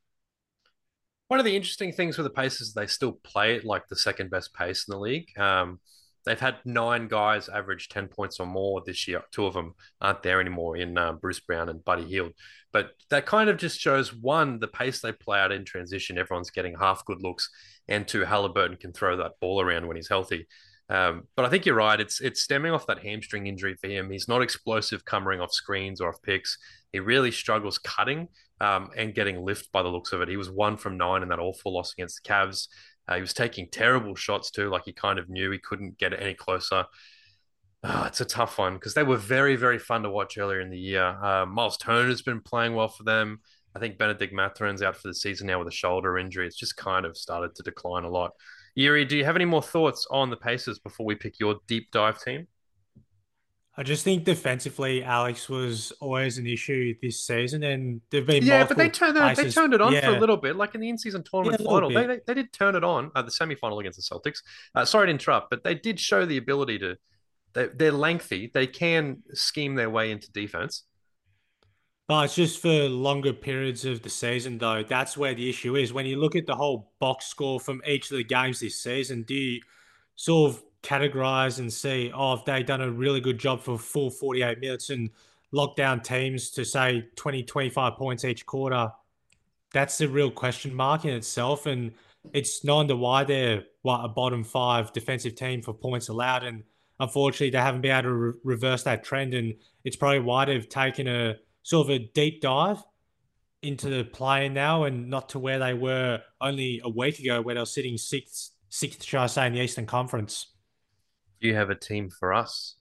One of the interesting things with the Pacers is they still play at like the second best pace in the league. Um, they've had nine guys average ten points or more this year. Two of them aren't there anymore in uh, Bruce Brown and Buddy Hield. But that kind of just shows, one, the pace they play out in transition. Everyone's getting half good looks. And two, Halliburton can throw that ball around when he's healthy. Um, but I think you're right. It's it's stemming off that hamstring injury for him. He's not explosive coming off screens or off picks. He really struggles cutting um, and getting lift by the looks of it. He was one from nine in that awful loss against the Cavs. Uh, he was taking terrible shots too, like he kind of knew he couldn't get it any closer. Oh, it's a tough one because they were very, very fun to watch earlier in the year. Uh, Miles Turner's been playing well for them. I think Benedict Matherin's out for the season now with a shoulder injury. It's just kind of started to decline a lot. Yuri, do you have any more thoughts on the Pacers before we pick your deep dive team? I just think defensively, Alex was always an issue this season, and there've been Yeah, but they multiple turned they places. turned it on for a Yeah, little bit, like in the in-season yeah, tournament a little final. They, bit. they they did turn it on, uh, the semi-final against the Celtics. Uh, sorry to interrupt, but they did show the ability to. They, they're lengthy. They can scheme their way into defense. But it's just for longer periods of the season, though. That's where the issue is. When you look at the whole box score from each of the games this season, do you sort of categorize and see, oh, if they've done a really good job for full forty-eight minutes and locked down teams to say twenty, twenty-five points each quarter? That's the real question mark in itself. And it's no wonder why they're what a bottom five defensive team for points allowed. And unfortunately, they haven't been able to re- reverse that trend. And it's probably why they've taken a sort of a deep dive into the play now and not to where they were only a week ago, where they were sitting sixth, sixth, shall I say, in the Eastern Conference. Do you have a team for us?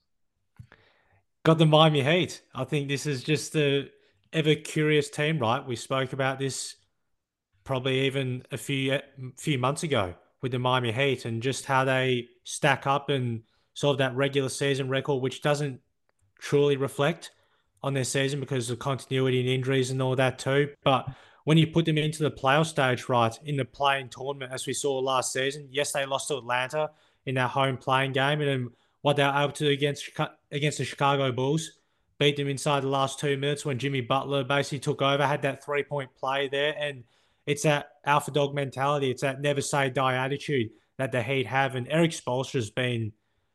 Got the Miami Heat. I think this is just a ever curious team, right? We spoke about this probably even a few few months ago with the Miami Heat and just how they stack up and sort of that regular season record, which doesn't truly reflect on their season because of continuity and injuries and all that too. But when you put them into the playoff stage, right, in the playing tournament, as we saw last season, yes, they lost to Atlanta in that home playing game, and then what they were able to do against against the Chicago Bulls, beat them inside the last two minutes when Jimmy Butler basically took over, had that three point play there, and it's that alpha dog mentality. It's that never say die attitude that the Heat have. And Eric Spoelstra's been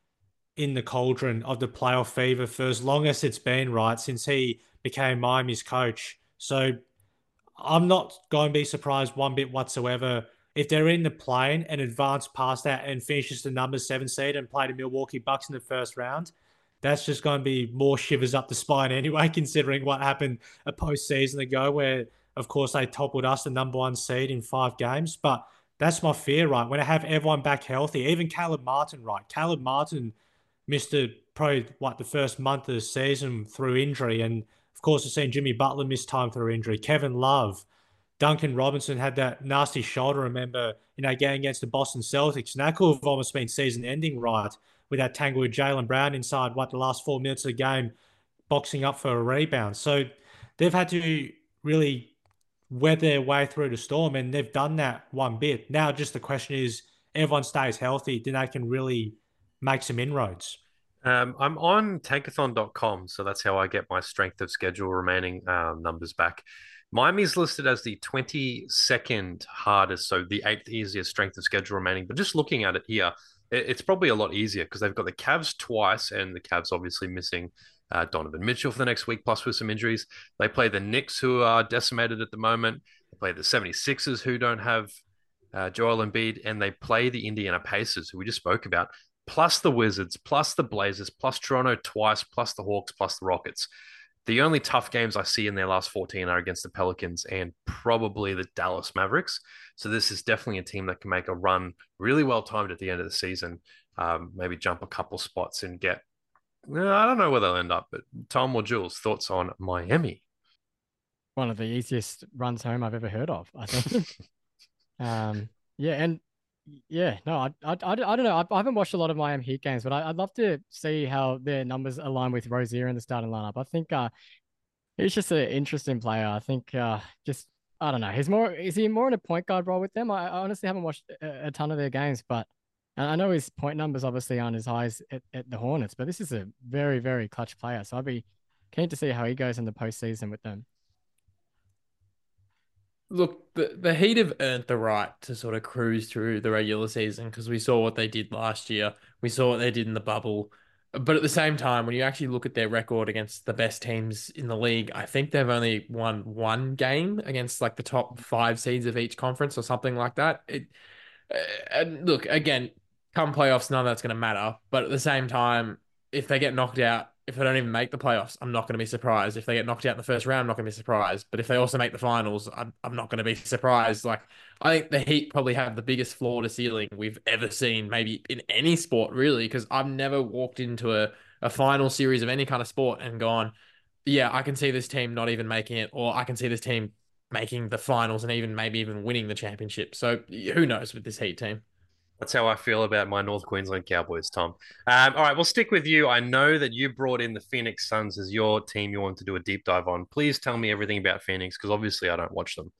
in the cauldron of the playoff fever for as long as it's been, right, since he became Miami's coach. So I'm not going to be surprised one bit whatsoever if they're in the plane and advance past that and finishes the number seven seed and play the Milwaukee Bucks in the first round. That's just going to be more shivers up the spine anyway, considering what happened a postseason ago, where of course they toppled us, the number one seed, in five games. But that's my fear, right? When I have everyone back healthy, even Caleb Martin, right? Caleb Martin missed a, probably what the first month of the season through injury, and of course, we've seen Jimmy Butler miss time through injury. Kevin Love, Duncan Robinson had that nasty shoulder, remember, in that game against the Boston Celtics. And that could have almost been season ending, right? With that tangle with Jaylen Brown inside, what, the last four minutes of the game, boxing up for a rebound. So they've had to really weather their way through the storm, and they've done that one bit. Now, just the question is, everyone stays healthy, then they can really make some inroads. Um, I'm on tankathon dot com, so that's how I get my strength of schedule remaining um, numbers back. Miami's listed as the twenty-second hardest, so the eighth easiest strength of schedule remaining. But just looking at it here, it, it's probably a lot easier because they've got the Cavs twice, and the Cavs obviously missing uh, Donovan Mitchell for the next week, plus with some injuries. They play the Knicks, who are decimated at the moment. They play the seventy-sixers, who don't have uh, Joel Embiid, and they play the Indiana Pacers, who we just spoke about, plus the Wizards, plus the Blazers, plus Toronto twice, plus the Hawks, plus the Rockets. The only tough games I see in their last fourteen are against the Pelicans and probably the Dallas Mavericks. So this is definitely a team that can make a run really well timed at the end of the season. Um, maybe jump a couple spots and get, I don't know where they'll end up, but Tom or Jules, thoughts on Miami? One of the easiest runs home I've ever heard of, I think. um, yeah, and yeah, no, I, I, I, I don't know. I, I haven't watched a lot of Miami Heat games, but I, I'd love to see how their numbers align with Rozier in the starting lineup. I think uh, he's just an interesting player. I think uh, just I don't know. He's more is he more in a point guard role with them? I, I honestly haven't watched a, a ton of their games, but and I know his point numbers obviously aren't as high as at, at the Hornets, but this is a very very clutch player. So I'd be keen to see how he goes in the postseason with them. Look, the, the Heat have earned the right to sort of cruise through the regular season because we saw what they did last year. We saw what they did in the bubble. But at the same time, when you actually look at their record against the best teams in the league, I think they've only won one game against like the top five seeds of each conference or something like that. It, uh, and look, again, come playoffs, none of that's going to matter. But at the same time, if they get knocked out if they don't even make the playoffs, I'm not going to be surprised. If they get knocked out in the first round, I'm not going to be surprised. But if they also make the finals, I'm, I'm not going to be surprised. Like, I think the Heat probably have the biggest floor to ceiling we've ever seen, maybe in any sport, really, because I've never walked into a, a final series of any kind of sport and gone, yeah, I can see this team not even making it, or I can see this team making the finals and even maybe even winning the championship. So who knows with this Heat team? That's how I feel about my North Queensland Cowboys, Tom. Um, all right, we'll stick with you. I know that you brought in the Phoenix Suns as your team you want to do a deep dive on. Please tell me everything about Phoenix, because obviously I don't watch them.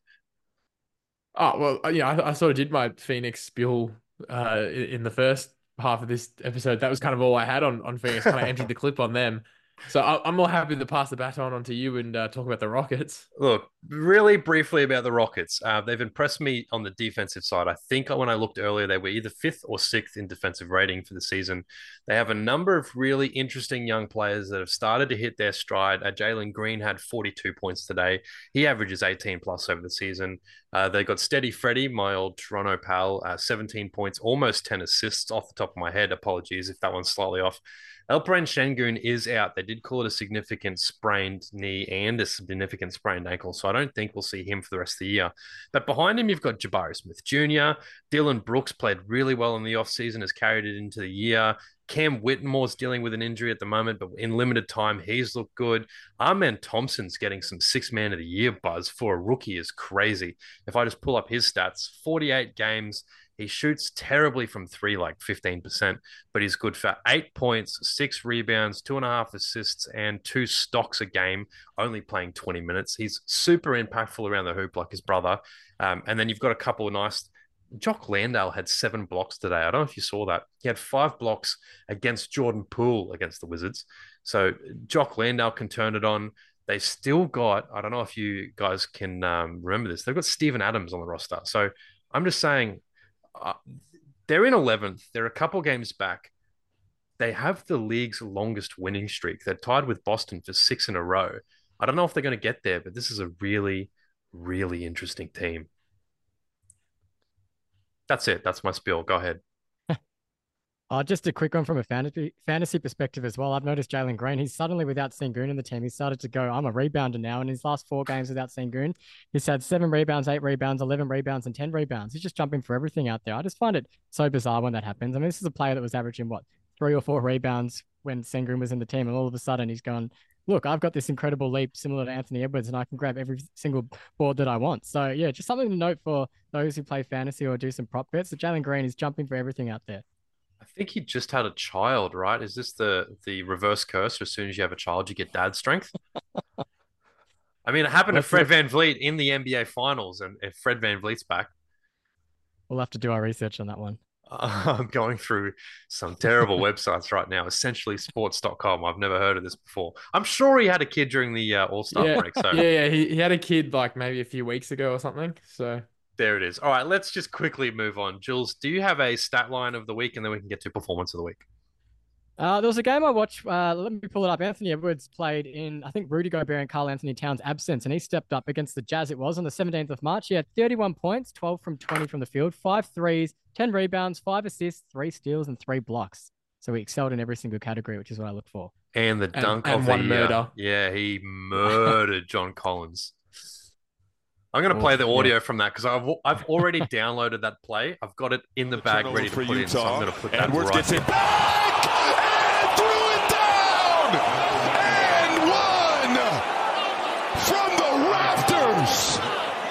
Oh, well, yeah, I, I sort of did my Phoenix spiel uh, in, in the first half of this episode. That was kind of all I had on, on Phoenix, kind of emptied the clip on them. So I, I'm more happy to pass the baton on to you and uh, talk about the Rockets. Look, really briefly about the Rockets. Uh, they've impressed me on the defensive side. I think when I looked earlier, they were either fifth or sixth in defensive rating for the season. They have a number of really interesting young players that have started to hit their stride. Uh, Jalen Green had forty-two points today. He averages eighteen plus over the season. Uh, they got Steady Freddie, my old Toronto pal, uh, seventeen points, almost ten assists off the top of my head. Apologies if that one's slightly off. Alperen Şengün is out. They did call it a significant sprained knee and a significant sprained ankle, so I don't think we'll see him for the rest of the year. But behind him, you've got Jabari Smith Junior Dylan Brooks played really well in the offseason, has carried it into the year. Cam Whitmore's dealing with an injury at the moment, but in limited time, he's looked good. Amen Thompson's getting some six man of the year buzz for a rookie is crazy. If I just pull up his stats, forty-eight games, he shoots terribly from three, like fifteen percent, but he's good for eight points, six rebounds, two and a half assists, and two stocks a game, only playing twenty minutes. He's super impactful around the hoop like his brother. Um, and then you've got a couple of nice... Jock Landale had seven blocks today. I don't know if you saw that. He had five blocks against Jordan Poole against the Wizards. So Jock Landale can turn it on. They still got, I don't know if you guys can um, remember this, they've got Steven Adams on the roster. So I'm just saying, uh, they're in eleventh. They're a couple games back. They have the league's longest winning streak. They're tied with Boston for six in a row. I don't know if they're going to get there, but this is a really, really interesting team. That's it. That's my spiel. Go ahead. Uh, just a quick one from a fantasy fantasy perspective as well. I've noticed Jalen Green, he's suddenly without Sengun in the team. He started to go, I'm a rebounder now. In his last four games without Sengun, he's had seven rebounds, eight rebounds, eleven rebounds, and ten rebounds. He's just jumping for everything out there. I just find it so bizarre when that happens. I mean, this is a player that was averaging, what, three or four rebounds when Sengun was in the team. And all of a sudden he's gone, look, I've got this incredible leap similar to Anthony Edwards and I can grab every single board that I want. So yeah, just something to note for those who play fantasy or do some prop bets. So Jalen Green is jumping for everything out there. I think he just had a child, right? Is this the the reverse curse? As soon as you have a child, you get dad strength. I mean, it happened Let's to Fred look. Van Vliet in the N B A Finals, and if Fred Van Vliet's back, We'll have to do our research on that one. uh, I'm going through some terrible websites right now. Essentially sports dot com. I've never heard of this before. I'm sure he had a kid during the uh, All Star Yeah, break. So yeah, yeah. He, he had a kid like maybe a few weeks ago or something. So there it is. All right, let's just quickly move on. Jules, do you have a stat line of the week, and then we can get to performance of the week? Uh, there was a game I watched. Uh, let me pull it up. Anthony Edwards played in, I think, Rudy Gobert and Karl Anthony Towns' absence, and he stepped up against the Jazz. It was on the seventeenth of March. He had thirty-one points, twelve from twenty from the field, five threes, ten rebounds, five assists, three steals, and three blocks. So he excelled in every single category, which is what I look for. And the And- dunk and of the one year. murder. Yeah, he murdered John Collins. I'm going to Oh, play the yeah. audio from that because I've I've already downloaded that play. I've got it in the bag Turnover ready to for put in, so I'm Utah. going to put that Edwards right gets here. it back and threw it down and one from the rafters.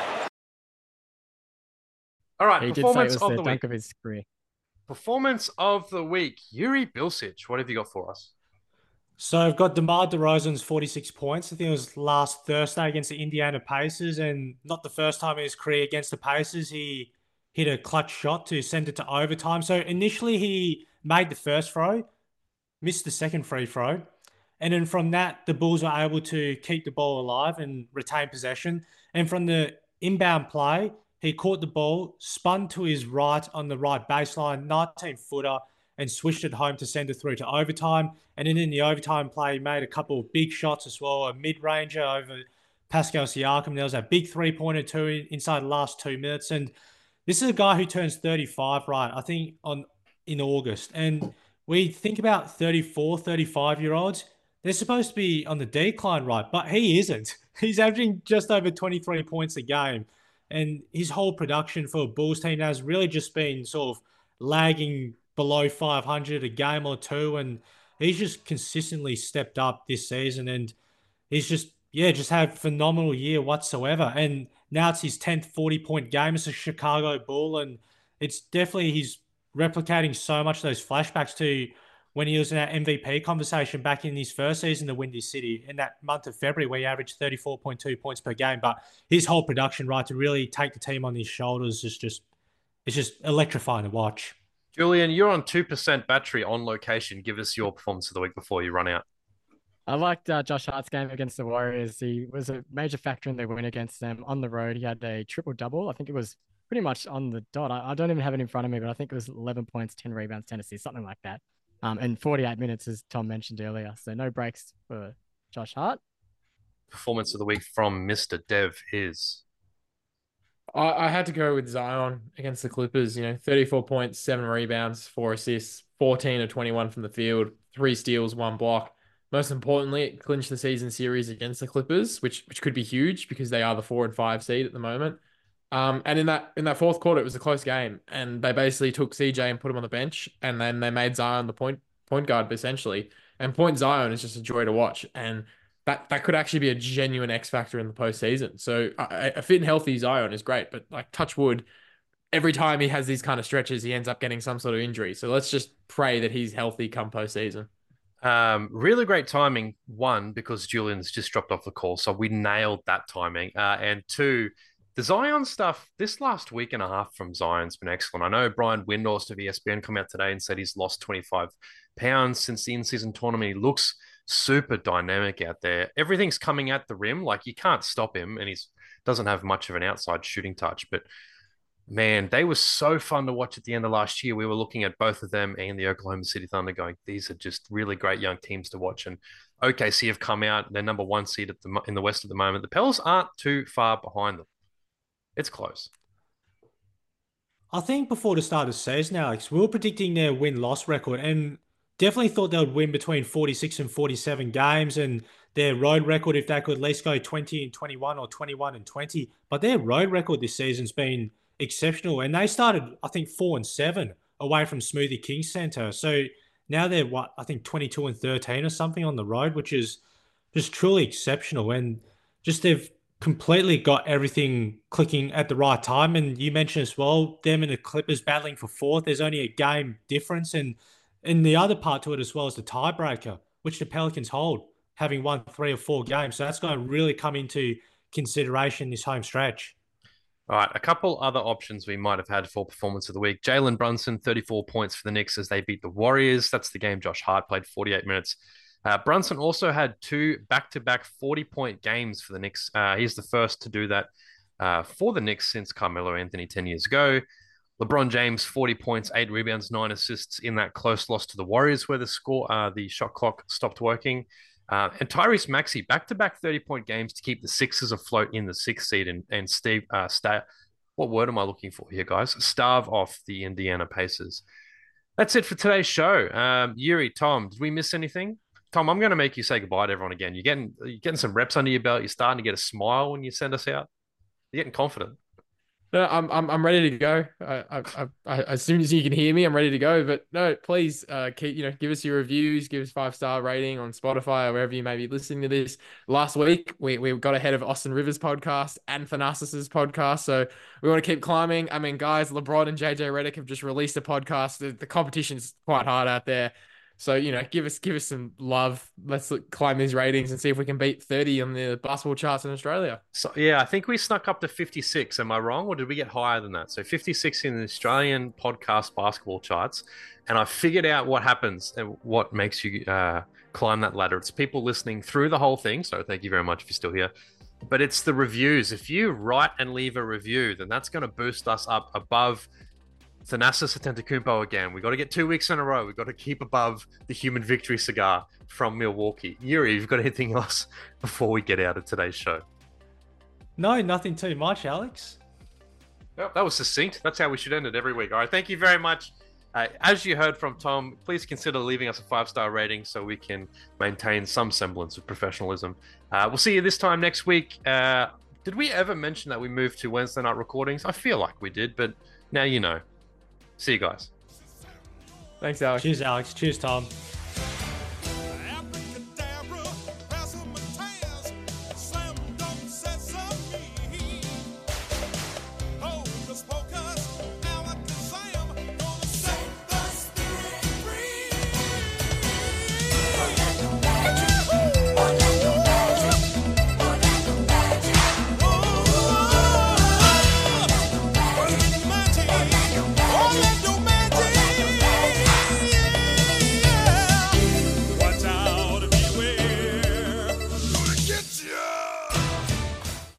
He All right, did say it performance was of the the dunk week. of his career. Performance of the week. Yuri Bilcic, what have you got for us? So I've got DeMar DeRozan's forty-six points. I think it was last Thursday against the Indiana Pacers, and not the first time in his career against the Pacers. He hit a clutch shot to send it to overtime. So initially he made the first throw, missed the second free throw, and then from that the Bulls were able to keep the ball alive and retain possession. And from the inbound play, he caught the ball, spun to his right on the right baseline, nineteen footer, and swished it home to send it through to overtime. And then in the overtime play, he made a couple of big shots as well, a mid-ranger over Pascal Siakam. There was a big three-pointer too inside the last two minutes. And this is a guy who turns thirty-five, right, I think on in August. And we think about thirty-four, thirty-five-year-olds. they're supposed to be on the decline, right? But he isn't. He's averaging just over twenty-three points a game. And his whole production for a Bulls team has really just been sort of lagging below five hundred a game or two. And he's just consistently stepped up this season. And he's just, yeah, just had a phenomenal year whatsoever. And now it's his tenth forty-point game as a Chicago Bull. And it's definitely, he's replicating so much of those flashbacks to when he was in that M V P conversation back in his first season, the Windy City, in that month of February, where he averaged thirty-four point two points per game. But his whole production, right, to really take the team on his shoulders is just, it's just electrifying to watch. Julian, you're on two percent battery on location. Give us your performance of the week before you run out. I liked uh, Josh Hart's game against the Warriors. He was a major factor in their win against them on the road. He had a triple double. I think it was pretty much on the dot. I, I don't even have it in front of me, but I think it was eleven points, ten rebounds, ten assists, something like that. Um, and forty-eight minutes, as Tom mentioned earlier. So no breaks for Josh Hart. Performance of the week from Mister Dev is. I, I had to go with Zion against the Clippers. You know, thirty-four points, seven rebounds, four assists, fourteen of twenty-one from the field, three steals, one block. Most importantly, it clinched the season series against the Clippers, which which could be huge because they are the four and five seed at the moment. Um, and in that in that fourth quarter, it was a close game, and they basically took C J and put him on the bench, and then they made Zion the point point guard essentially. And point Zion is just a joy to watch, and that that could actually be a genuine X factor in the postseason. So a, a fit and healthy Zion is great, but like touch wood, every time he has these kind of stretches, he ends up getting some sort of injury. So let's just pray that he's healthy come postseason. Um, really great timing. One, because Julian's just dropped off the call, so we nailed that timing. Uh, and two, the Zion stuff, this last week and a half from Zion's been excellent. I know Brian Windhorst of E S P N come out today and said he's lost twenty-five pounds since the in-season tournament. He looks super dynamic out there. Everything's coming at the rim. Like, you can't stop him, and he doesn't have much of an outside shooting touch. But, man, they were so fun to watch at the end of last year. We were looking at both of them and the Oklahoma City Thunder going, these are just really great young teams to watch. And O K C have come out. They're number one seed at the, in the West at the moment. The Pels aren't too far behind them. It's close. I think before the start of the season, Alex, we were predicting their win-loss record and definitely thought they would win between forty-six and forty-seven games, and their road record, if they could at least go twenty and twenty-one or twenty-one and twenty. But their road record this season's been exceptional, and they started, I think, four and seven away from Smoothie King Center. So now they're, what, I think twenty-two and thirteen or something on the road, which is just truly exceptional. And just they've completely got everything clicking at the right time. And you mentioned as well, them and the Clippers battling for fourth. There's only a game difference. And and the other part to it as well is the tiebreaker, which the Pelicans hold, having won three or four games. So that's going to really come into consideration this home stretch. All right, a couple other options we might have had for performance of the week. Jalen Brunson, thirty-four points for the Knicks as they beat the Warriors. That's the game Josh Hart played forty-eight minutes. Uh, Brunson also had two back-to-back forty-point games for the Knicks. Uh, he's the first to do that uh, for the Knicks since Carmelo Anthony ten years ago. LeBron James, forty points, eight rebounds, nine assists in that close loss to the Warriors where the score, uh, the shot clock stopped working. Uh, and Tyrese Maxey, back-to-back thirty-point games to keep the Sixers afloat in the sixth seed and, and Steve, uh, sta- what word am I looking for here, guys? Starve off the Indiana Pacers. That's it for today's show. Um, Yuri, Tom, did we miss anything? Tom, I'm going to make you say goodbye to everyone again. You're getting, you're getting some reps under your belt. You're starting to get a smile when you send us out. You're getting confident. No, I'm I'm I'm ready to go. I, I, I, as soon as you can hear me, I'm ready to go. But no, please, uh, keep you know, give us your reviews, give us five star rating on Spotify or wherever you may be listening to this. Last week, we we got ahead of Austin Rivers' podcast and Thanasis's podcast, so we want to keep climbing. I mean, guys, LeBron and J J Redick have just released a podcast. The, the competition's quite hard out there. So, you know, give us give us some love. Let's look, climb these ratings and see if we can beat thirty on the basketball charts in Australia. So, yeah, I think we snuck up to fifty-six. Am I wrong? Or did we get higher than that? So fifty-six in the Australian podcast basketball charts. And I figured out what happens and what makes you uh, climb that ladder. It's people listening through the whole thing. So thank you very much if you're still here. But it's the reviews. If you write and leave a review, then that's going to boost us up above Thanasis Antetokounmpo again. We got to get two weeks in a row. We got to keep above the human victory cigar from Milwaukee. Yuri, you've got anything else before we get out of today's show? No, nothing too much, Alex. Well, that was succinct. That's how we should end it every week. All right, thank you very much Uh, as you heard from Tom, please consider leaving us a five-star rating so we can maintain some semblance of professionalism. Uh, we'll see you this time next week. Uh, did we ever mention that we moved to Wednesday night recordings? I feel like we did, but now you know. See you guys. Thanks, Alex. Cheers, Alex. Cheers, Tom.